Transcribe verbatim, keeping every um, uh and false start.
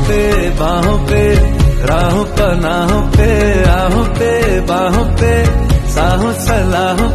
पे बाहों पे, राहों पनाहों पे, आहों पे बाहों पे, साहों सलाहों